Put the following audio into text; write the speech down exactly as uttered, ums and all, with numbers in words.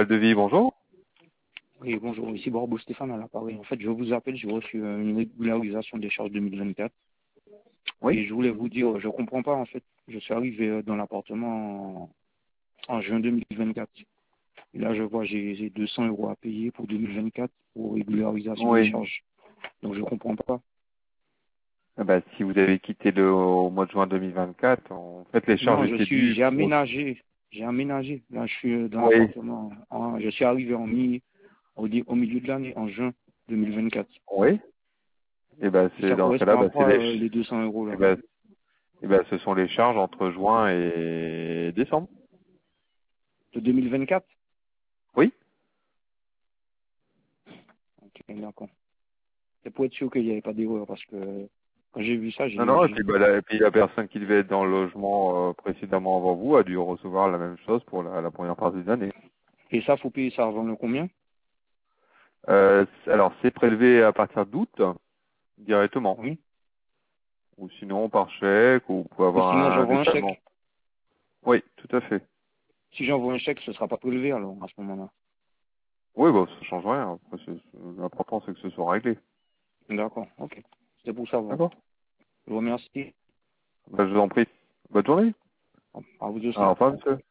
devis, bonjour. Oui, bonjour, ici Borbo Stéphane à l'appareil. En fait, je vous appelle, j'ai reçu euh, une régularisation des charges deux mille vingt-quatre. Oui. Et je voulais vous dire, je comprends pas en fait. Je suis arrivé euh, dans l'appartement en, en juin deux mille vingt-quatre. Et là, je vois, j'ai j'ai deux cents euros à payer pour deux mille vingt-quatre pour régularisation des Oui. charges. Donc, je comprends pas. Eh ben, si vous avez quitté le au mois de juin deux mille vingt-quatre, en fait, les charges Non, je étaient suis, dues j'ai pour... aménagé. J'ai aménagé. Là, je suis euh, dans Oui. l'appartement. en- Je suis arrivé en mi, au, di- au milieu de l'année, en juin deux mille vingt-quatre. Oui. Eh ben, Et c'est ça dans ce cas-là, correspond à bah, c'est quoi, les... euh, les deux cents euros Eh là? ben, eh ben, ce sont les charges entre juin et décembre. De deux mille vingt-quatre? Oui. Ok, d'accord. C'est pour être sûr qu'il n'y avait pas d'erreur, parce que quand j'ai vu ça, Non, j'ai... non, et j'ai- puis, bah, la, et puis la personne qui devait être dans le logement euh, précédemment avant vous a dû recevoir la même chose pour la, la première partie de l'année. Et ça, faut payer ça avant le combien? Euh, alors, c'est prélevé à partir d'août directement. Oui. Ou sinon par chèque, ou vous pouvez Et avoir sinon, un j'envoie un détaillement. chèque. Oui, tout à fait. Si j'envoie un chèque, ce ne sera pas prélevé alors, à ce moment-là. Oui, bah, ça change rien. Après, c'est- c'est- l'important, c'est que ce soit réglé. D'accord, ok. C'est pour savoir. D'accord. Je vous remercie. Bah, je vous en prie. Bonne journée. À vous aussi. Alors, au revoir, monsieur.